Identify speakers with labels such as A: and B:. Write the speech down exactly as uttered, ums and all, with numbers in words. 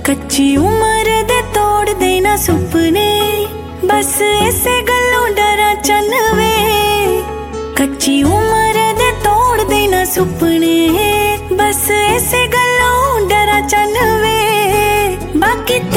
A: कच्ची उम्र दे तोड़ देना सुपने, बस ऐसे गलों डरा चन वे। कच्ची उम्र दे तोड़ देना सुपने, बस ऐसे गलों डरा चन वे। बाकी